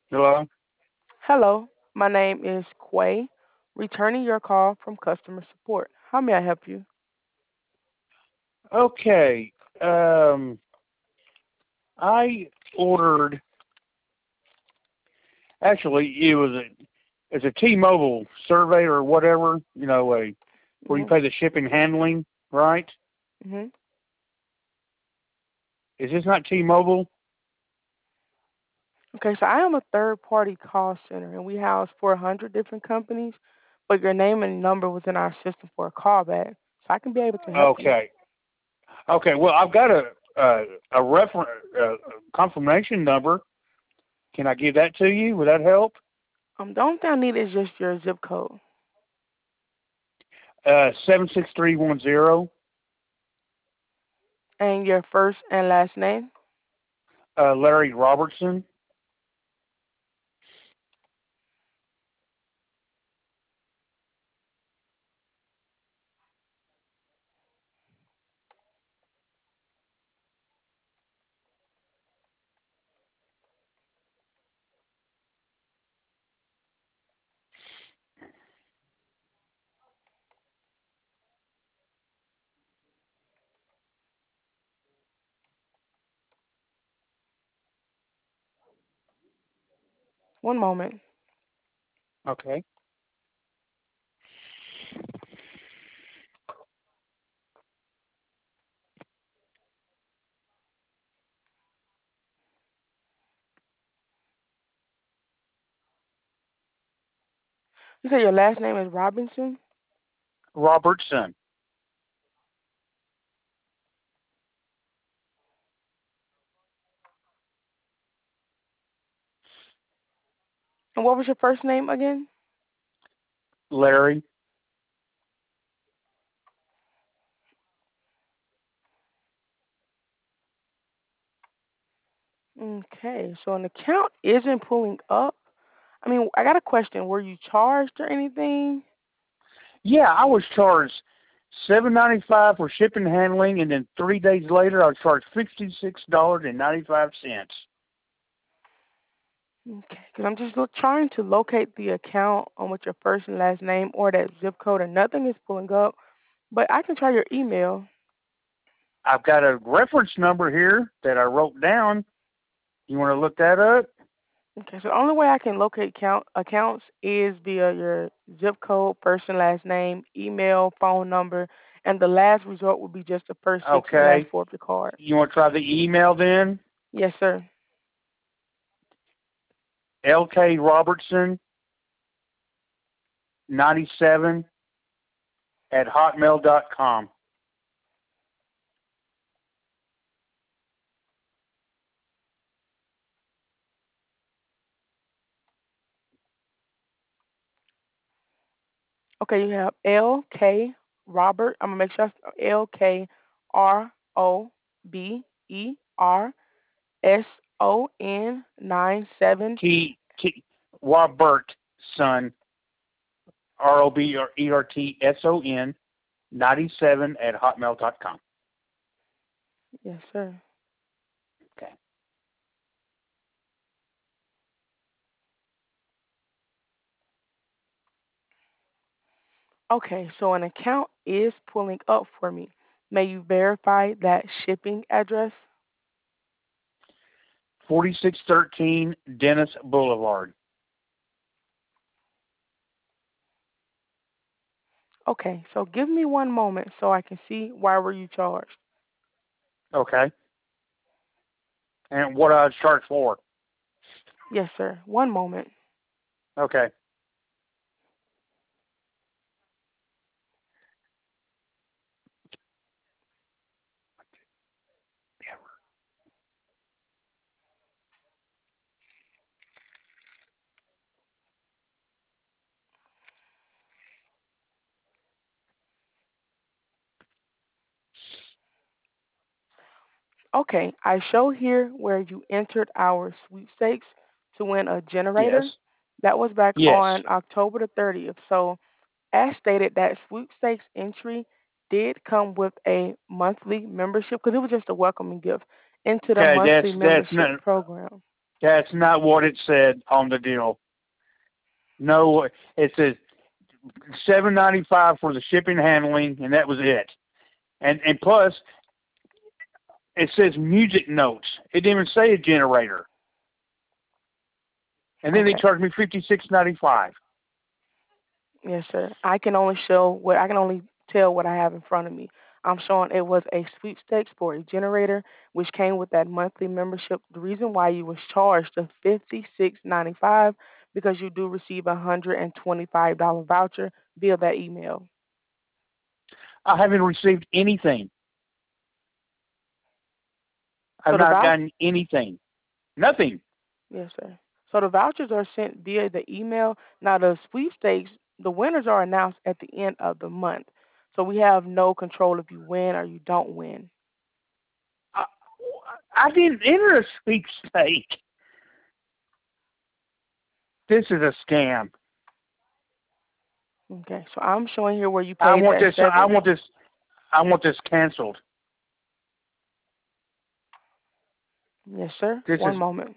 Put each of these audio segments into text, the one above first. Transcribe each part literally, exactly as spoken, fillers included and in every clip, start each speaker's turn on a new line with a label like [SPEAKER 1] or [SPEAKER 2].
[SPEAKER 1] Hello?
[SPEAKER 2] Hello, my name is Quay, returning your call from customer support. How may I help you?
[SPEAKER 1] Okay. Um, I ordered, actually, it was a, it's a T-Mobile survey or whatever, you know, a, where you
[SPEAKER 2] Mhm.
[SPEAKER 1] pay the shipping handling, right?
[SPEAKER 2] Mhm.
[SPEAKER 1] Is this not T-Mobile?
[SPEAKER 2] Okay, so I am a third-party call center, and we house four hundred different companies, but your name and number was in our system for a callback, so I can be able to help you.
[SPEAKER 1] Okay. Okay, well, I've got a, a, a reference, a confirmation number. Can I give that to you? Would that help?
[SPEAKER 2] Um, the only thing I need is just your zip code
[SPEAKER 1] Uh, seven six three one zero,
[SPEAKER 2] and your first and last name.
[SPEAKER 1] uh, Larry Robertson.
[SPEAKER 2] One moment.
[SPEAKER 1] Okay.
[SPEAKER 2] You said your last name is Robinson,
[SPEAKER 1] Robertson.
[SPEAKER 2] and what was your first name again?
[SPEAKER 1] Larry.
[SPEAKER 2] Okay, so an account isn't pulling up. I mean, I got a question. Were you charged or anything?
[SPEAKER 1] Yeah, I was charged seven ninety five for shipping and handling, and then three days later, I was charged fifty six dollars and ninety five cents.
[SPEAKER 2] Okay, because I'm just look, trying to locate the account on with your first and last name or that zip code, and nothing is pulling up. But I can try your email.
[SPEAKER 1] I've got a reference number here that I wrote down. You want to look that up?
[SPEAKER 2] Okay, so the only way I can locate count accounts is via your zip code, first and last name, email, phone number, and the last result would be just the first six and last
[SPEAKER 1] Okay.
[SPEAKER 2] four of the card.
[SPEAKER 1] You want to try the email then?
[SPEAKER 2] Yes, sir.
[SPEAKER 1] L K Robertson ninety seven at hotmail dot com.
[SPEAKER 2] Okay, you have L K Robert. I'm gonna make sure L K R O B E R S O N nine seven.
[SPEAKER 1] T T Robert son R O B E R T S O N ninety seven at hotmail dot com.
[SPEAKER 2] Yes, sir.
[SPEAKER 1] Okay.
[SPEAKER 2] Okay, so an account is pulling up for me. May you verify that shipping address?
[SPEAKER 1] Forty six thirteen Dennis Boulevard.
[SPEAKER 2] Okay, so give me one moment so I can see why were you charged.
[SPEAKER 1] Okay. And what I was charged for.
[SPEAKER 2] Yes, sir. One moment.
[SPEAKER 1] Okay.
[SPEAKER 2] Okay, I show here where you entered our sweepstakes to win a
[SPEAKER 1] Yes.
[SPEAKER 2] generator. That was back
[SPEAKER 1] Yes.
[SPEAKER 2] on October the thirtieth. So as stated, that sweepstakes entry did come with a monthly membership because it was just a welcoming gift into the
[SPEAKER 1] Okay, that's
[SPEAKER 2] monthly
[SPEAKER 1] that's
[SPEAKER 2] membership
[SPEAKER 1] not
[SPEAKER 2] program.
[SPEAKER 1] That's not what it said on the deal. No, it says seven ninety five for the shipping and handling, and that was it. And and plus, it says music notes. It didn't even say a generator. And then
[SPEAKER 2] Okay.
[SPEAKER 1] they charged me fifty six ninety five.
[SPEAKER 2] Yes, sir. I can only show what I can only tell what I have in front of me. I'm showing it was a sweepstakes for a generator, which came with that monthly membership. The reason why you was charged the fifty six ninety five because you do receive a hundred and twenty five dollar voucher via that email.
[SPEAKER 1] I haven't received anything. I've
[SPEAKER 2] So the
[SPEAKER 1] not
[SPEAKER 2] voucher,
[SPEAKER 1] gotten anything. Nothing.
[SPEAKER 2] yes, sir. So the vouchers are sent via the email. Now the sweepstakes, the winners are announced at the end of the month. So we have no control if you win or you don't win.
[SPEAKER 1] I, I didn't enter a sweepstake. This is a scam.
[SPEAKER 2] Okay, so I'm showing here where you
[SPEAKER 1] I
[SPEAKER 2] paid
[SPEAKER 1] want
[SPEAKER 2] that
[SPEAKER 1] this. I
[SPEAKER 2] seven.
[SPEAKER 1] want this. I want this canceled.
[SPEAKER 2] Yes, sir.
[SPEAKER 1] This
[SPEAKER 2] One
[SPEAKER 1] is
[SPEAKER 2] moment.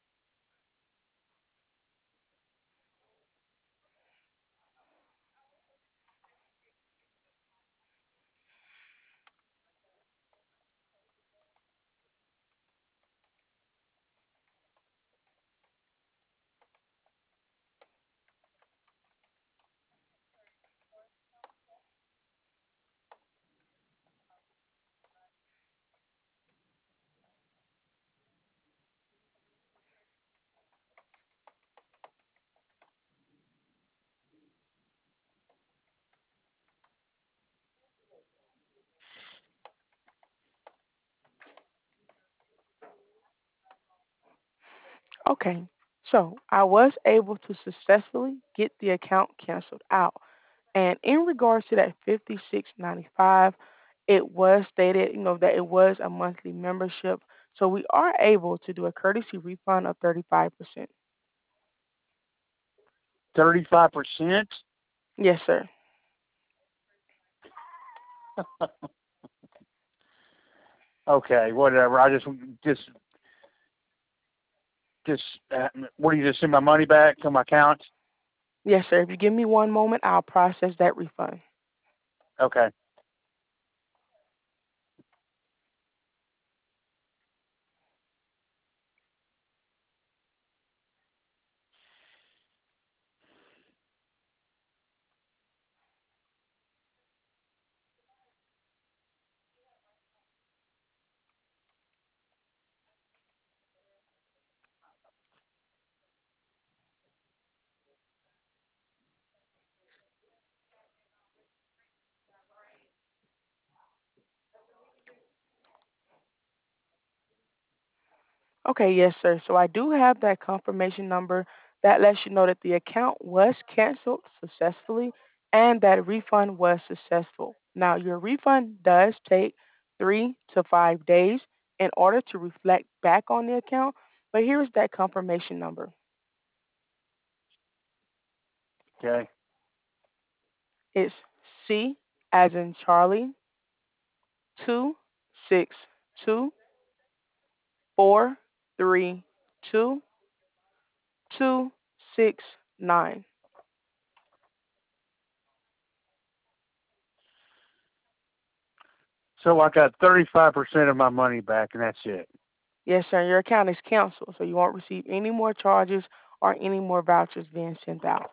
[SPEAKER 2] Okay, so I was able to successfully get the account canceled out. And in regards to that fifty-six ninety-five, it was stated, you know, that it was a monthly membership. So we are able to do a courtesy refund of thirty-five percent.
[SPEAKER 1] thirty five percent.
[SPEAKER 2] Yes, sir.
[SPEAKER 1] Okay, whatever. I just just just uh, what do you just send my money back to my account?
[SPEAKER 2] Yes, sir. If you give me one moment, I'll process that refund.
[SPEAKER 1] Okay.
[SPEAKER 2] Okay, yes, sir. So I do have that confirmation number that lets you know that the account was canceled successfully and that refund was successful. Now, your refund does take three to five days in order to reflect back on the account, but here's that confirmation number.
[SPEAKER 1] Okay.
[SPEAKER 2] It's C as in Charlie, two six two four three two two six nine.
[SPEAKER 1] So I got thirty five percent of my money back, and that's it.
[SPEAKER 2] Yes, sir. Your account is canceled, so you won't receive any more charges or any more vouchers being sent out.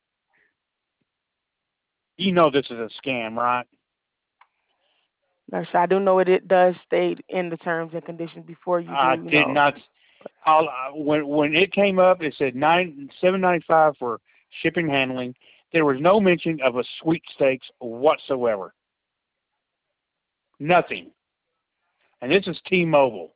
[SPEAKER 1] You know this is a scam, right?
[SPEAKER 2] No, sir. I do know it, it does state in the terms and conditions before you
[SPEAKER 1] I
[SPEAKER 2] do, you
[SPEAKER 1] did
[SPEAKER 2] know.
[SPEAKER 1] not. All when when it came up, it said nine seven ninety five for shipping and handling. There was no mention of a sweepstakes whatsoever. Nothing. And this is T-Mobile.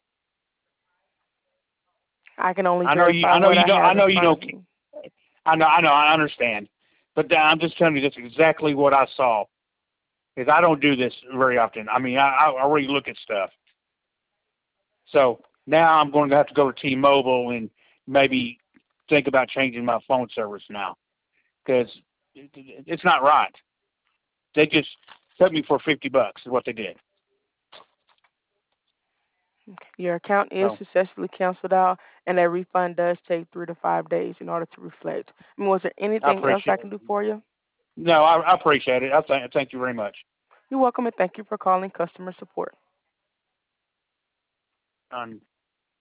[SPEAKER 2] I can only
[SPEAKER 1] I know you.
[SPEAKER 2] verify
[SPEAKER 1] I know
[SPEAKER 2] what
[SPEAKER 1] you
[SPEAKER 2] I
[SPEAKER 1] don't. I
[SPEAKER 2] have in
[SPEAKER 1] know you
[SPEAKER 2] front
[SPEAKER 1] don't.
[SPEAKER 2] of me.
[SPEAKER 1] I know. I know. I understand. But I'm just telling you, that's exactly what I saw. Because I don't do this very often. I mean, I, I already look at stuff. So now I'm going to have to go to T-Mobile and maybe think about changing my phone service now because it, it's not right. They just cut me for fifty bucks is what they did.
[SPEAKER 2] Okay. Your account is
[SPEAKER 1] So
[SPEAKER 2] successfully canceled out, and that refund does take three to five days in order to reflect. I mean, was there
[SPEAKER 1] I
[SPEAKER 2] anything else I
[SPEAKER 1] appreciate.
[SPEAKER 2] can do for you?
[SPEAKER 1] No, I, I appreciate it. I thank thank you very much.
[SPEAKER 2] You're welcome, and thank you for calling customer support.
[SPEAKER 1] Um,